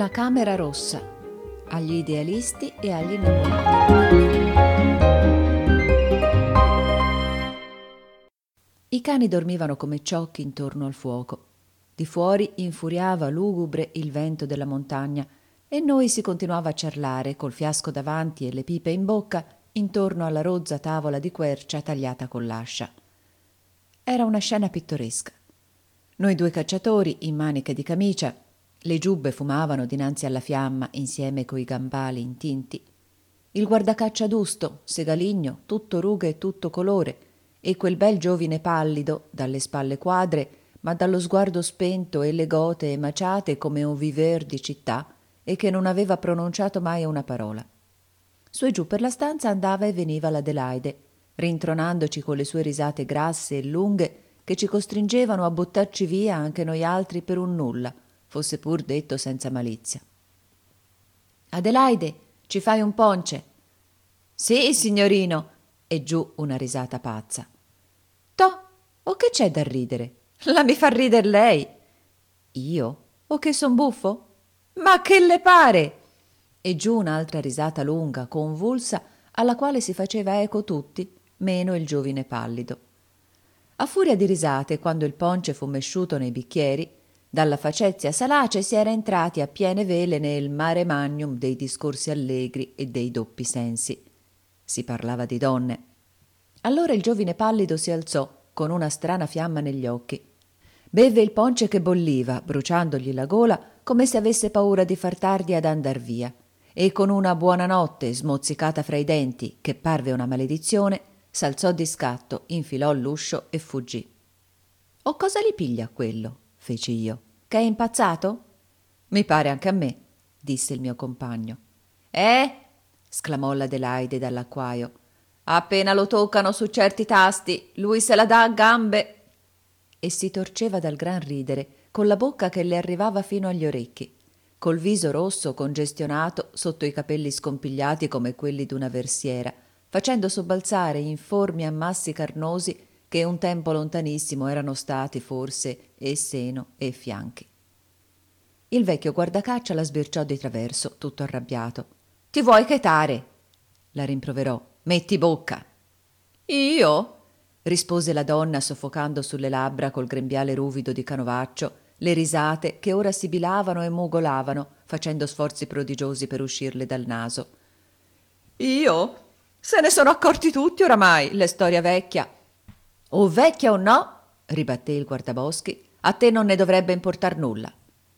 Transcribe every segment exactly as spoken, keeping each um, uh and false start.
La camera rossa, agli idealisti e agli innamorati. I cani dormivano come ciocchi intorno al fuoco. Di fuori infuriava lugubre il vento della montagna e noi si continuava a ciarlare col fiasco davanti e le pipe in bocca intorno alla rozza tavola di quercia tagliata con l'ascia. Era una scena pittoresca. Noi due cacciatori in maniche di camicia, le giubbe fumavano dinanzi alla fiamma insieme coi gambali intinti. Il guardacaccia adusto, segaligno, tutto rughe e tutto colore, e quel bel giovine pallido, dalle spalle quadre, ma dallo sguardo spento e le gote emaciate come un viver di città, e che non aveva pronunciato mai una parola. Su e giù per la stanza andava e veniva l'Adelaide, rintronandoci con le sue risate grasse e lunghe che ci costringevano a buttarci via anche noi altri per un nulla, fosse pur detto senza malizia. «Adelaide, ci fai un ponce?» «Sì, signorino!» E giù una risata pazza. «Toh, o che c'è da ridere? La mi fa rider lei!» «Io? O che son buffo?» «Ma che le pare?» E giù un'altra risata lunga, convulsa, alla quale si faceva eco tutti, meno il giovine pallido. A furia di risate, quando il ponce fu mesciuto nei bicchieri, dalla facezia salace si era entrati a piene vele nel mare magnum dei discorsi allegri e dei doppi sensi. Si parlava di donne. Allora il giovine pallido si alzò, con una strana fiamma negli occhi. Beve il ponce che bolliva, bruciandogli la gola, come se avesse paura di far tardi ad andar via, e con una buonanotte smozzicata fra i denti, che parve una maledizione, s'alzò di scatto, infilò l'uscio e fuggì. «O cosa li piglia quello?» feci io. «Che è impazzato?» «Mi pare anche a me», disse il mio compagno. «Eh?» sclamò l'Adelaide dall'acquaio. «Appena lo toccano su certi tasti, lui se la dà a gambe!» E si torceva dal gran ridere, con la bocca che le arrivava fino agli orecchi, col viso rosso congestionato sotto i capelli scompigliati come quelli d'una versiera, facendo sobbalzare informi ammassi carnosi che un tempo lontanissimo erano stati forse e seno e fianchi. Il vecchio guardacaccia la sbirciò di traverso, tutto arrabbiato. «Ti vuoi chetare?» la rimproverò. «Metti bocca!» «Io?» rispose la donna soffocando sulle labbra col grembiale ruvido di canovaccio le risate che ora sibilavano e mugolavano, facendo sforzi prodigiosi per uscirle dal naso. «Io? Se ne sono accorti tutti oramai, le storia vecchia!» «O vecchia o no», ribatté il guardaboschi, «a te non ne dovrebbe importar nulla».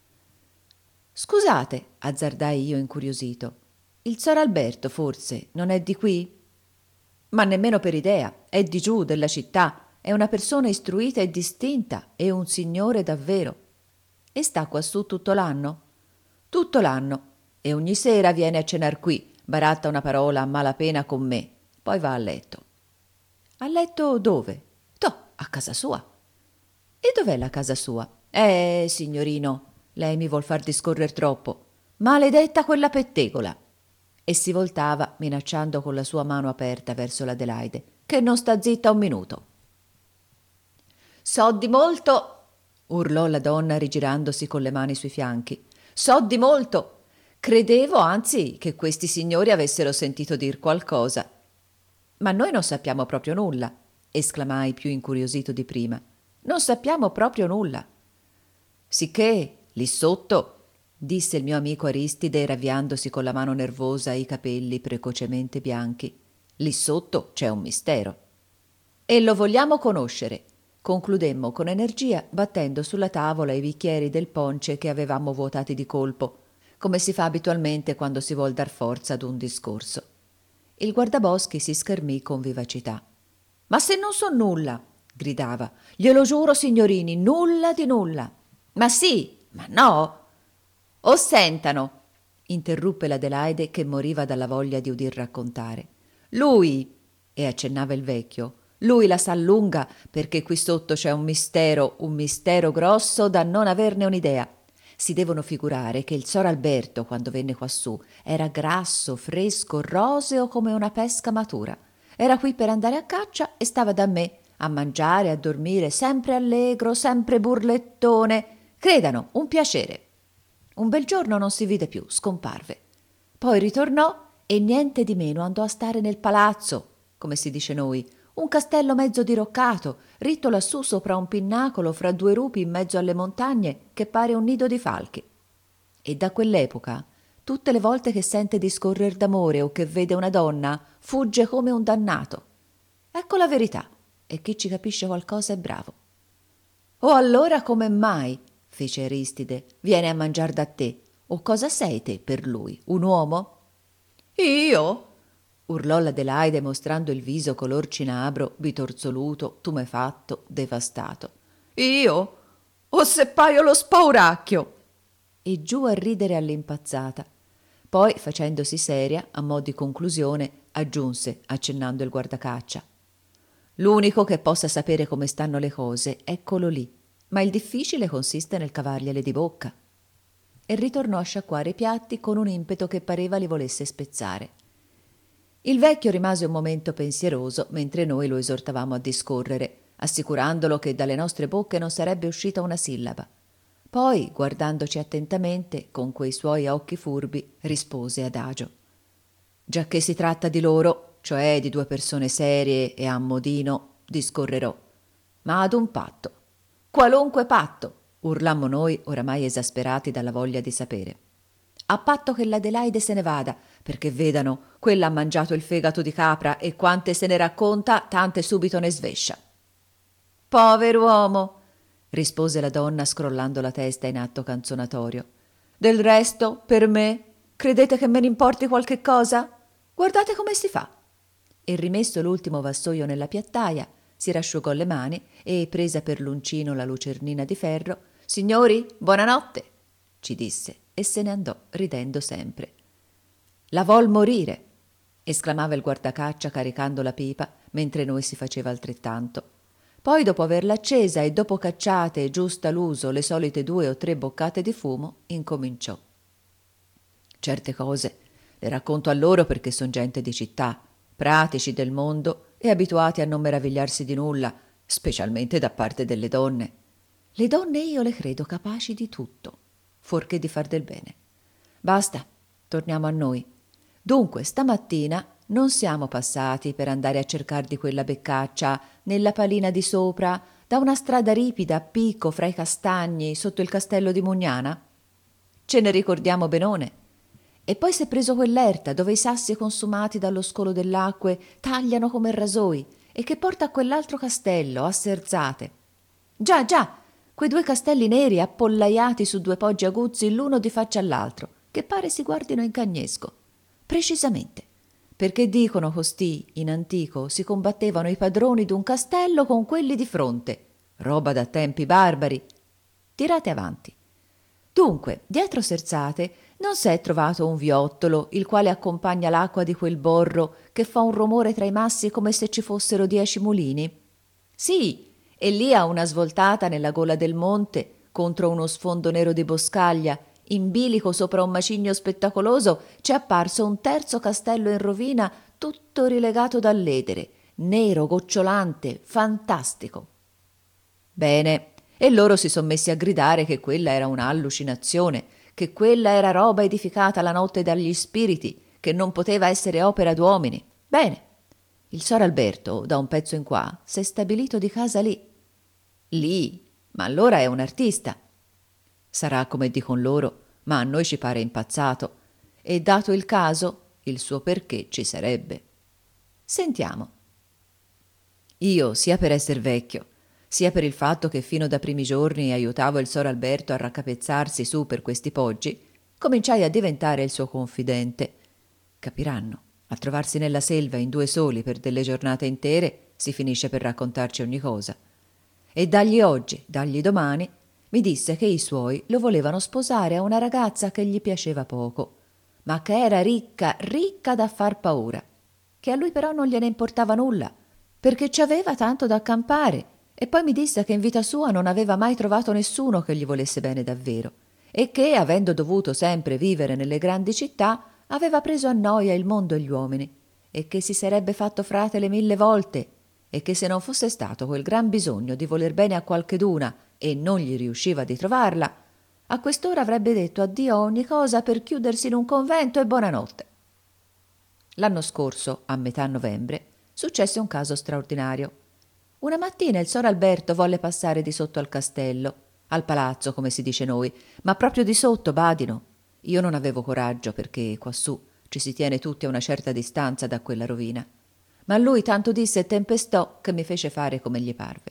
«Scusate», azzardai io incuriosito, «il sor Alberto forse non è di qui?» «Ma nemmeno per idea, è di giù, della città, è una persona istruita e distinta e un signore davvero. E sta quassù tutto l'anno?» «Tutto l'anno, e ogni sera viene a cenar qui, baratta una parola a malapena con me, poi va a letto». «A letto dove?» «Toh, a casa sua». «E dov'è la casa sua?» «Eh, signorino, lei mi vuol far discorrer troppo. Maledetta quella pettegola!» E si voltava, minacciando con la sua mano aperta verso l'Adelaide, «che non sta zitta un minuto». «So di molto!» urlò la donna rigirandosi con le mani sui fianchi. «So di molto! Credevo, anzi, che questi signori avessero sentito dir qualcosa». «Ma noi non sappiamo proprio nulla», esclamai più incuriosito di prima. «Non sappiamo proprio nulla». «Sicché, lì sotto», disse il mio amico Aristide ravviandosi con la mano nervosa i capelli precocemente bianchi, «lì sotto c'è un mistero». «E lo vogliamo conoscere», concludemmo con energia battendo sulla tavola i bicchieri del ponce che avevamo vuotati di colpo, come si fa abitualmente quando si vuol dar forza ad un discorso. Il guardaboschi si schermì con vivacità. «Ma se non so nulla!» gridava. «Glielo giuro, signorini, nulla di nulla!» «Ma sì, ma no!» «O sentano!» interruppe l'Adelaide che moriva dalla voglia di udir raccontare. «Lui!» e accennava il vecchio. «Lui la sa lunga perché qui sotto c'è un mistero, un mistero grosso da non averne un'idea. Si devono figurare che il sor Alberto, quando venne quassù, era grasso, fresco, roseo come una pesca matura. Era qui per andare a caccia e stava da me, a mangiare, a dormire, sempre allegro, sempre burlettone. Credano, un piacere». Un bel giorno non si vide più, scomparve. Poi ritornò e niente di meno andò a stare nel palazzo, come si dice noi, un castello mezzo diroccato, ritto lassù sopra un pinnacolo fra due rupi in mezzo alle montagne, che pare un nido di falchi. E da quell'epoca, tutte le volte che sente discorrer d'amore o che vede una donna, fugge come un dannato. Ecco la verità, e chi ci capisce qualcosa è bravo. «O allora come mai», fece Aristide, «viene a mangiar da te? O cosa sei te per lui, un uomo?» «Io?» urlò l'Adelaide mostrando il viso color cinabro, bitorzoluto, tumefatto, devastato. «Io? O se paio lo spauracchio!» E giù a ridere all'impazzata. Poi, facendosi seria, a mo' di conclusione, aggiunse, accennando il guardacaccia: «L'unico che possa sapere come stanno le cose, eccolo lì, ma il difficile consiste nel cavargliele di bocca». E ritornò a sciacquare i piatti con un impeto che pareva li volesse spezzare. Il vecchio rimase un momento pensieroso mentre noi lo esortavamo a discorrere, assicurandolo che dalle nostre bocche non sarebbe uscita una sillaba. Poi, guardandoci attentamente, con quei suoi occhi furbi, rispose adagio: «Giacché si tratta di loro, cioè di due persone serie e a modino, discorrerò, ma ad un patto». «Qualunque patto!» urlammo noi, oramai esasperati dalla voglia di sapere. «A patto che l'Adelaide se ne vada, perché vedano, quella ha mangiato il fegato di capra e quante se ne racconta, tante subito ne svescia». «Pover'uomo!» rispose la donna scrollando la testa in atto canzonatorio. «Del resto, per me, credete che me ne importi qualche cosa? Guardate come si fa!» E rimesso l'ultimo vassoio nella piattaia, si rasciugò le mani e, presa per l'uncino la lucernina di ferro: «Signori, buonanotte!» ci disse e se ne andò ridendo sempre. «La vol morire!» esclamava il guardacaccia caricando la pipa, mentre noi si faceva altrettanto. Poi, dopo averla accesa e dopo cacciate giusta l'uso le solite due o tre boccate di fumo, incominciò: «Certe cose le racconto a loro perché son gente di città, pratici del mondo e abituati a non meravigliarsi di nulla, specialmente da parte delle donne. Le donne io le credo capaci di tutto, fuorché di far del bene. Basta, torniamo a noi. Dunque, stamattina non siamo passati per andare a cercar di quella beccaccia nella palina di sopra, da una strada ripida a picco fra i castagni sotto il castello di Mugnana? Ce ne ricordiamo benone. E poi s'è preso quell'erta dove i sassi consumati dallo scolo dell'acque tagliano come rasoi e che porta a quell'altro castello, a Serzate. Già, già, quei due castelli neri appollaiati su due poggi aguzzi l'uno di faccia all'altro, che pare si guardino in cagnesco. Precisamente, perché dicono costì, in antico, si combattevano i padroni d'un castello con quelli di fronte. Roba da tempi barbari. Tirate avanti. Dunque, dietro Serzate non s'è trovato un viottolo, il quale accompagna l'acqua di quel borro che fa un rumore tra i massi come se ci fossero dieci mulini? Sì, e lì a una svoltata nella gola del monte, contro uno sfondo nero di boscaglia, in bilico sopra un macigno spettacoloso, c'è apparso un terzo castello in rovina, tutto rilegato dall'edere, nero, gocciolante, fantastico. Bene, e loro si son messi a gridare che quella era un'allucinazione, che quella era roba edificata la notte dagli spiriti, che non poteva essere opera d'uomini. Bene, il sor Alberto, da un pezzo in qua, s'è stabilito di casa lì. Lì? Ma allora è un artista. Sarà come dicon loro, ma a noi ci pare impazzato. E dato il caso, il suo perché ci sarebbe. Sentiamo. Io, sia per esser vecchio, sia per il fatto che fino da primi giorni aiutavo il sor Alberto a raccapezzarsi su per questi poggi, cominciai a diventare il suo confidente. Capiranno, a trovarsi nella selva in due soli per delle giornate intere si finisce per raccontarci ogni cosa. E dagli oggi, dagli domani, mi disse che i suoi lo volevano sposare a una ragazza che gli piaceva poco, ma che era ricca, ricca da far paura, che a lui però non gliene importava nulla, perché ci aveva tanto da accampare. E poi mi disse che in vita sua non aveva mai trovato nessuno che gli volesse bene davvero e che, avendo dovuto sempre vivere nelle grandi città, aveva preso a noia il mondo e gli uomini e che si sarebbe fatto frate le mille volte e che se non fosse stato quel gran bisogno di voler bene a qualcheduna e non gli riusciva di trovarla, A quest'ora avrebbe detto addio a ogni cosa per chiudersi in un convento e buonanotte. L'anno scorso, a metà novembre, successe un caso straordinario. Una mattina il sor Alberto volle passare di sotto al castello, al palazzo come si dice noi, ma proprio di sotto, badino. Io non avevo coraggio perché quassù ci si tiene tutti a una certa distanza da quella rovina. Ma lui tanto disse e tempestò che mi fece fare come gli parve.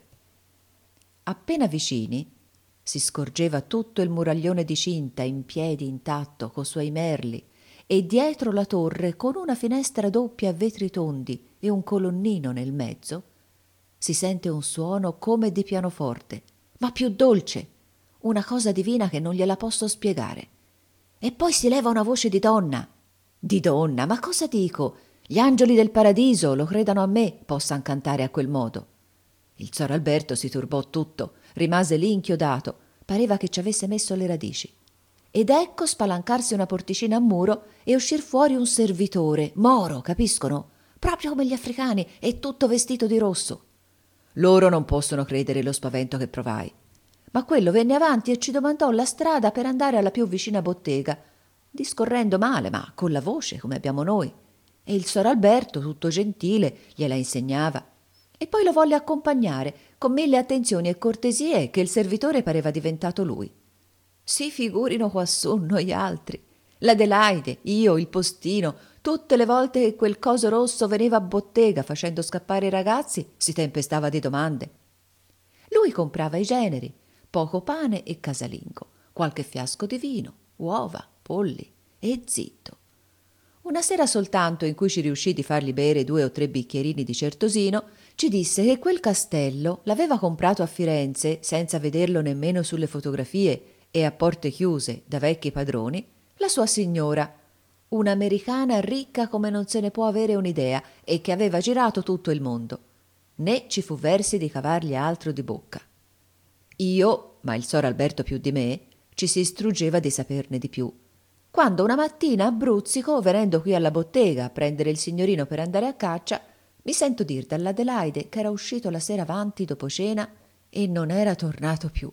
Appena vicini si scorgeva tutto il muraglione di cinta in piedi intatto co suoi merli e dietro la torre con una finestra doppia a vetri tondi e un colonnino nel mezzo si sente un suono come di pianoforte, ma più dolce, una cosa divina che non gliela posso spiegare. E poi si leva una voce di donna. Di donna, ma cosa dico? Gli angeli del paradiso, lo credano a me, possan cantare a quel modo. Il sor Alberto si turbò tutto, rimase lì inchiodato, pareva che ci avesse messo le radici. Ed ecco spalancarsi una porticina a muro e uscir fuori un servitore, moro, capiscono? Proprio come gli africani, e tutto vestito di rosso. Loro non possono credere lo spavento che provai. Ma quello venne avanti e ci domandò la strada per andare alla più vicina bottega, discorrendo male, ma con la voce, come abbiamo noi. E il sor Alberto, tutto gentile, gliela insegnava. E poi lo volle accompagnare, con mille attenzioni e cortesie che il servitore pareva diventato lui. Si figurino quassù noi altri. L'Adelaide, io, il postino, tutte le volte che quel coso rosso veniva a bottega facendo scappare i ragazzi, si tempestava di domande. Lui comprava i generi, poco pane e casalingo, qualche fiasco di vino, uova, polli e zitto. Una sera soltanto in cui ci riuscì di fargli bere due o tre bicchierini di certosino, ci disse che quel castello l'aveva comprato a Firenze senza vederlo nemmeno sulle fotografie e a porte chiuse da vecchi padroni, la sua signora, un'americana ricca come non se ne può avere un'idea e che aveva girato tutto il mondo. Né ci fu versi di cavargli altro di bocca. Io, ma il sor Alberto più di me, ci si struggeva di saperne di più. Quando una mattina a Bruzzico, venendo qui alla bottega a prendere il signorino per andare a caccia, mi sento dir dall'Adelaide che era uscito la sera avanti dopo cena e non era tornato più.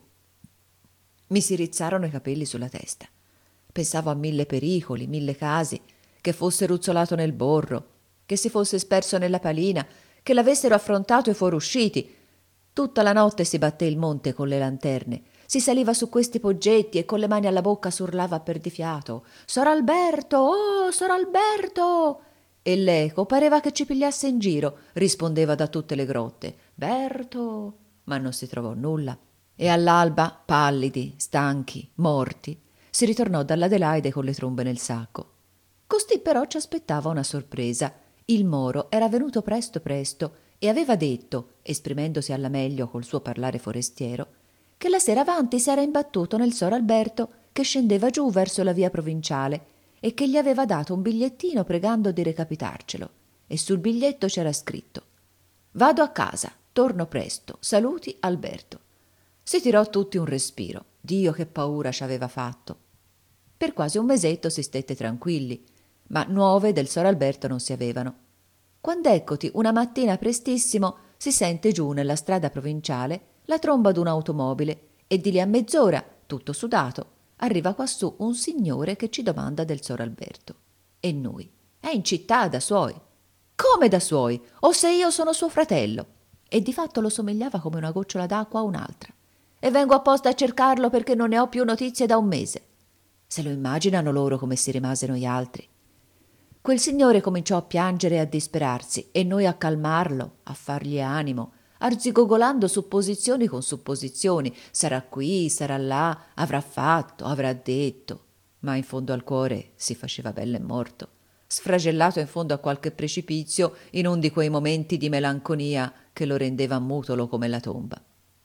Mi si rizzarono i capelli sulla testa. Pensavo a mille pericoli, mille casi, che fosse ruzzolato nel borro, che si fosse sperso nella palina, che l'avessero affrontato e fuorusciti. Tutta la notte si batté il monte con le lanterne, si saliva su questi poggetti e con le mani alla bocca s'urlava a perdifiato: «Sor Alberto! Oh, Sor Alberto!» E l'eco pareva che ci pigliasse in giro, rispondeva da tutte le grotte: «Berto!» Ma non si trovò nulla. E all'alba, pallidi, stanchi, morti, si ritornò dall'Adelaide con le trombe nel sacco. Costì però ci aspettava una sorpresa. Il moro era venuto presto presto e aveva detto, esprimendosi alla meglio col suo parlare forestiero, che la sera avanti s'era imbattuto nel sor Alberto che scendeva giù verso la via provinciale e che gli aveva dato un bigliettino pregando di recapitarcelo. E sul biglietto c'era scritto: «Vado a casa, torno presto, saluti Alberto». Si tirò tutti un respiro. Dio, che paura ci aveva fatto. Per quasi un mesetto si stette tranquilli, ma nuove del sor Alberto non si avevano. Quand'eccoti una mattina prestissimo si sente giù nella strada provinciale la tromba d'un'automobile e di lì a mezz'ora, tutto sudato, arriva quassù un signore che ci domanda del sor Alberto. E noi: «È in città da suoi». «Come da suoi? O se io sono suo fratello?» E di fatto lo somigliava come una gocciola d'acqua a un'altra. «E vengo apposta a cercarlo perché non ne ho più notizie da un mese». Se lo immaginano loro come si rimasero gli altri. Quel signore cominciò a piangere e a disperarsi e noi a calmarlo, a fargli animo, arzigogolando supposizioni con supposizioni: sarà qui, sarà là, avrà fatto, avrà detto. Ma in fondo al cuore si faceva bello e morto, sfragellato in fondo a qualche precipizio in un di quei momenti di melanconia che lo rendeva mutolo come la tomba.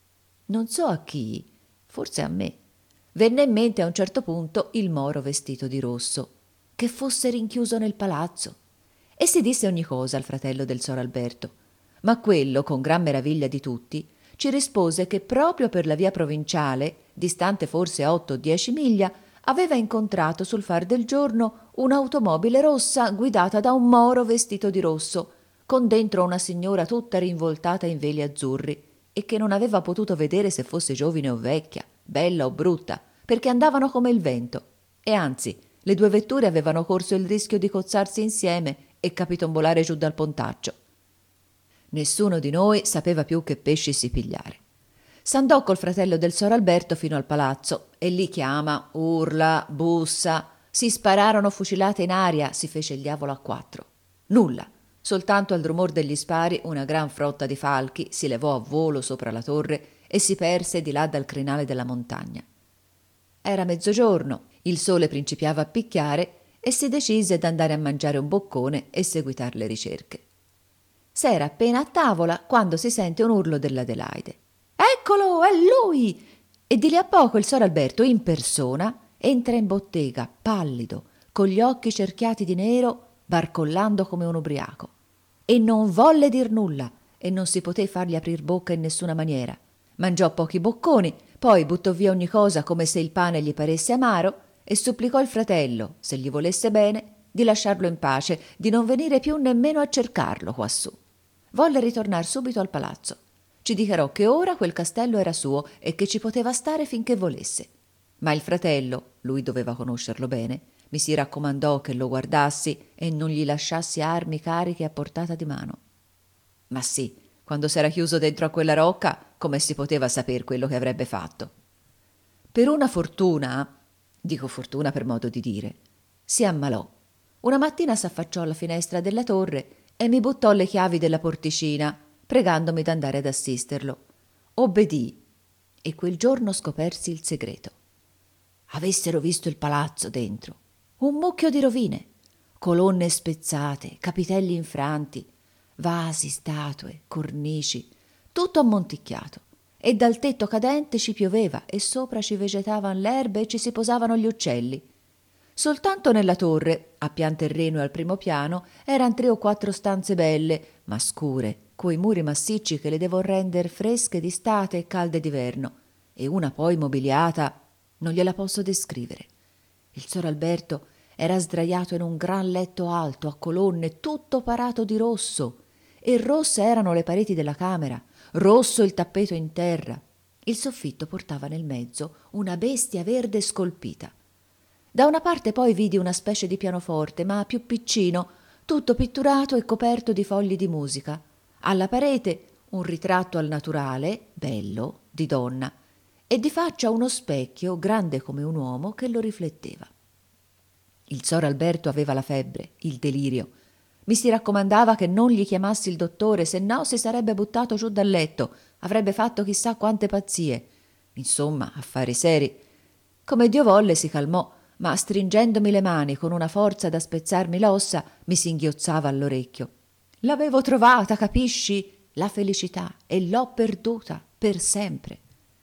Non so a chi, forse a me, venne in mente a un certo punto il moro vestito di rosso, che fosse rinchiuso nel palazzo, e si disse ogni cosa al fratello del sor Alberto, ma quello, con gran meraviglia di tutti, ci rispose che proprio per la via provinciale, distante forse otto o dieci miglia, aveva incontrato sul far del giorno un'automobile rossa guidata da un moro vestito di rosso, con dentro una signora tutta rinvoltata in veli azzurri, e che non aveva potuto vedere se fosse giovine o vecchia, bella o brutta, perché andavano come il vento, e anzi le due vetture avevano corso il rischio di cozzarsi insieme e capitombolare giù dal pontaccio. Nessuno di noi sapeva più che pesci si pigliare. S'andò col fratello del sor Alberto fino al palazzo e lì chiama, urla, bussa, si spararono fucilate in aria, si fece il diavolo a quattro. Nulla, soltanto al rumor degli spari una gran frotta di falchi si levò a volo sopra la torre e si perse di là dal crinale della montagna. Era mezzogiorno, il sole principiava a picchiare e si decise d'andare a mangiare un boccone e seguitar le ricerche. S'era appena a tavola quando si sente un urlo dell'Adelaide. «Eccolo, è lui!» E di lì a poco il sor Alberto in persona entra in bottega, pallido, con gli occhi cerchiati di nero, barcollando come un ubriaco. E non volle dir nulla e non si poté fargli aprir bocca in nessuna maniera. Mangiò pochi bocconi, poi buttò via ogni cosa come se il pane gli paresse amaro e supplicò il fratello, se gli volesse bene, di lasciarlo in pace, di non venire più nemmeno a cercarlo quassù. Volle ritornar subito al palazzo. Ci dichiarò che ora quel castello era suo e che ci poteva stare finché volesse. Ma il fratello, lui doveva conoscerlo bene, mi si raccomandò che lo guardassi e non gli lasciassi armi cariche a portata di mano. Ma sì, quando s'era chiuso dentro a quella rocca, come si poteva saper quello che avrebbe fatto? Per una fortuna, dico fortuna per modo di dire, si ammalò. Una mattina s'affacciò alla finestra della torre e mi buttò le chiavi della porticina, pregandomi d'andare ad assisterlo. Obbedii e quel giorno scopersi il segreto. Avessero visto il palazzo dentro, un mucchio di rovine, colonne spezzate, capitelli infranti, vasi, statue, cornici, tutto ammonticchiato, e dal tetto cadente ci pioveva e sopra ci vegetavan l'erbe e ci si posavano gli uccelli. Soltanto nella torre, a pian terreno e al primo piano, eran tre o quattro stanze belle, ma scure, coi muri massicci che le devon render fresche d'estate e calde d'inverno, e una poi mobiliata, non gliela posso descrivere. Il sor Alberto era sdraiato in un gran letto alto, a colonne, tutto parato di rosso, e rosse erano le pareti della camera, rosso il tappeto in terra. Il soffitto portava nel mezzo una bestia verde scolpita. Da una parte poi vidi una specie di pianoforte, ma più piccino, tutto pitturato e coperto di fogli di musica. Alla parete un ritratto al naturale, bello, di donna, e di faccia uno specchio, grande come un uomo, che lo rifletteva. Il sor Alberto aveva la febbre, il delirio. Mi si raccomandava che non gli chiamassi il dottore, se no si sarebbe buttato giù dal letto, avrebbe fatto chissà quante pazzie. Insomma, affari seri. Come Dio volle si calmò, ma stringendomi le mani con una forza da spezzarmi l'ossa, mi singhiozzava all'orecchio. L'avevo trovata, capisci? La felicità, e l'ho perduta per sempre.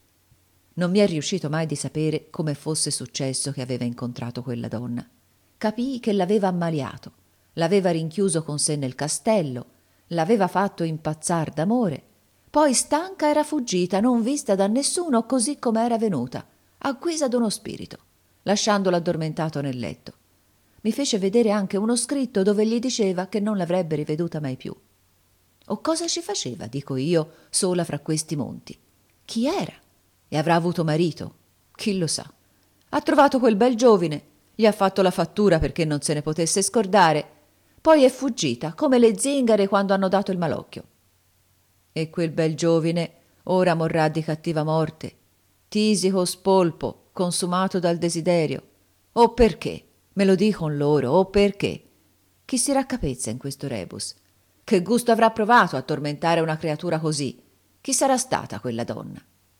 Non mi è riuscito mai di sapere come fosse successo che aveva incontrato quella donna. Capii che l'aveva ammaliato, l'aveva rinchiuso con sé nel castello, l'aveva fatto impazzar d'amore, poi stanca era fuggita, non vista da nessuno, così come era venuta, a guisa d'uno spirito, lasciandolo addormentato nel letto. Mi fece vedere anche uno scritto dove gli diceva che non l'avrebbe riveduta mai più. O cosa ci faceva, dico io, sola fra questi monti? Chi era? E avrà avuto marito? Chi lo sa? Ha trovato quel bel giovine, gli ha fatto la fattura perché non se ne potesse scordare, poi è fuggita come le zingare quando hanno dato il malocchio. E quel bel giovine ora morrà di cattiva morte, tisico spolpo, consumato dal desiderio. O perché? Me lo dicon loro, o perché? Chi si raccapezza in questo rebus? Che gusto avrà provato a tormentare una creatura così? Chi sarà stata quella donna?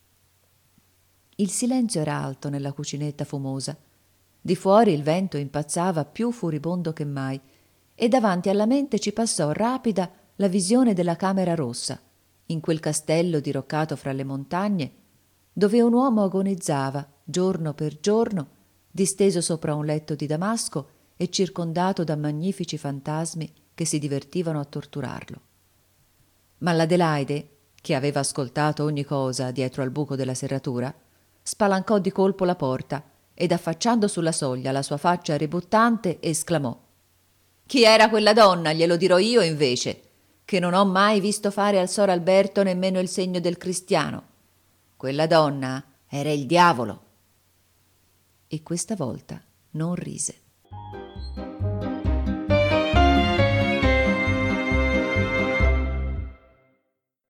Il silenzio era alto nella cucinetta fumosa. Di fuori il vento impazzava più furibondo che mai, e davanti alla mente ci passò rapida la visione della camera rossa, in quel castello diroccato fra le montagne, dove un uomo agonizzava, giorno per giorno, disteso sopra un letto di damasco e circondato da magnifici fantasmi che si divertivano a torturarlo. Ma l'Adelaide, che aveva ascoltato ogni cosa dietro al buco della serratura, spalancò di colpo la porta ed affacciando sulla soglia la sua faccia ributtante esclamò: «Chi era quella donna? Glielo dirò io invece, che non ho mai visto fare al sor Alberto nemmeno il segno del cristiano. Quella donna era il diavolo». e questa volta non rise.